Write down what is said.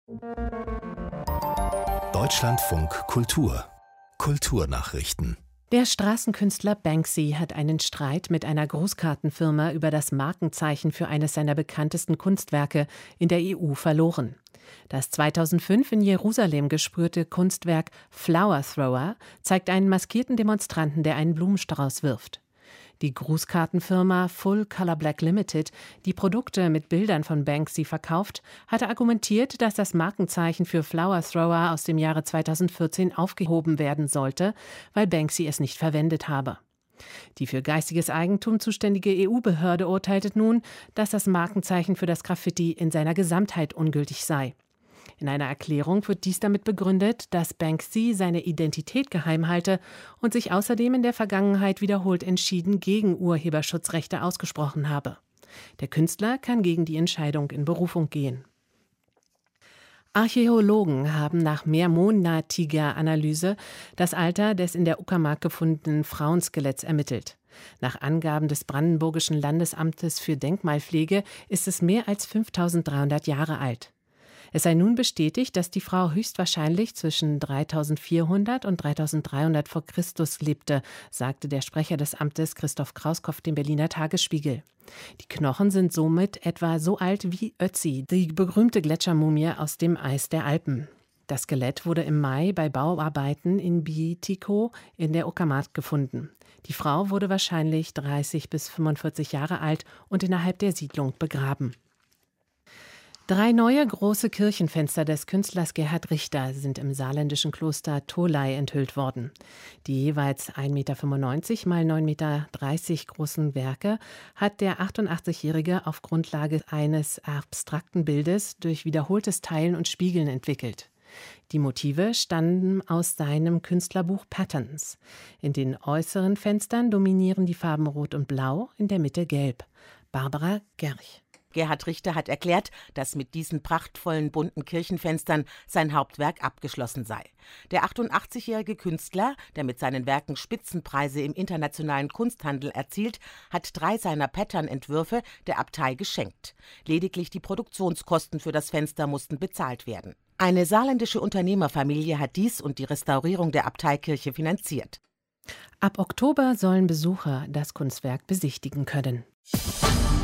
Deutschlandfunk Kultur Kulturnachrichten. Der Straßenkünstler Banksy hat einen Streit mit einer Grußkartenfirma über das Markenzeichen für eines seiner bekanntesten Kunstwerke in der EU verloren. Das 2005 in Jerusalem gesprühte Kunstwerk Flower Thrower zeigt einen maskierten Demonstranten, der einen Blumenstrauß wirft. Die Grußkartenfirma Full Color Black Limited, die Produkte mit Bildern von Banksy verkauft, hatte argumentiert, dass das Markenzeichen für Flower Thrower aus dem Jahre 2014 aufgehoben werden sollte, weil Banksy es nicht verwendet habe. Die für geistiges Eigentum zuständige EU-Behörde urteilte nun, dass das Markenzeichen für das Graffiti in seiner Gesamtheit ungültig sei. In einer Erklärung wird dies damit begründet, dass Banksy seine Identität geheim halte und sich außerdem in der Vergangenheit wiederholt entschieden gegen Urheberschutzrechte ausgesprochen habe. Der Künstler kann gegen die Entscheidung in Berufung gehen. Archäologen haben nach mehrmonatiger Analyse das Alter des in der Uckermark gefundenen Frauenskeletts ermittelt. Nach Angaben des Brandenburgischen Landesamtes für Denkmalpflege ist es mehr als 5300 Jahre alt. Es sei nun bestätigt, dass die Frau höchstwahrscheinlich zwischen 3400 und 3300 vor Christus lebte, sagte der Sprecher des Amtes Christoph Krauskopf dem Berliner Tagesspiegel. Die Knochen sind somit etwa so alt wie Ötzi, die berühmte Gletschermumie aus dem Eis der Alpen. Das Skelett wurde im Mai bei Bauarbeiten in Bietico in der Uckermark gefunden. Die Frau wurde wahrscheinlich 30 bis 45 Jahre alt und innerhalb der Siedlung begraben. 3 neue große Kirchenfenster des Künstlers Gerhard Richter sind im saarländischen Kloster Tholey enthüllt worden. Die jeweils 1,95 Meter mal 9,30 Meter großen Werke hat der 88-Jährige auf Grundlage eines abstrakten Bildes durch wiederholtes Teilen und Spiegeln entwickelt. Die Motive stammen aus seinem Künstlerbuch Patterns. In den äußeren Fenstern dominieren die Farben Rot und Blau, in der Mitte Gelb. Barbara Gerch. Gerhard Richter hat erklärt, dass mit diesen prachtvollen bunten Kirchenfenstern sein Hauptwerk abgeschlossen sei. Der 88-jährige Künstler, der mit seinen Werken Spitzenpreise im internationalen Kunsthandel erzielt, hat 3 seiner Pattern-Entwürfe der Abtei geschenkt. Lediglich die Produktionskosten für das Fenster mussten bezahlt werden. Eine saarländische Unternehmerfamilie hat dies und die Restaurierung der Abteikirche finanziert. Ab Oktober sollen Besucher das Kunstwerk besichtigen können.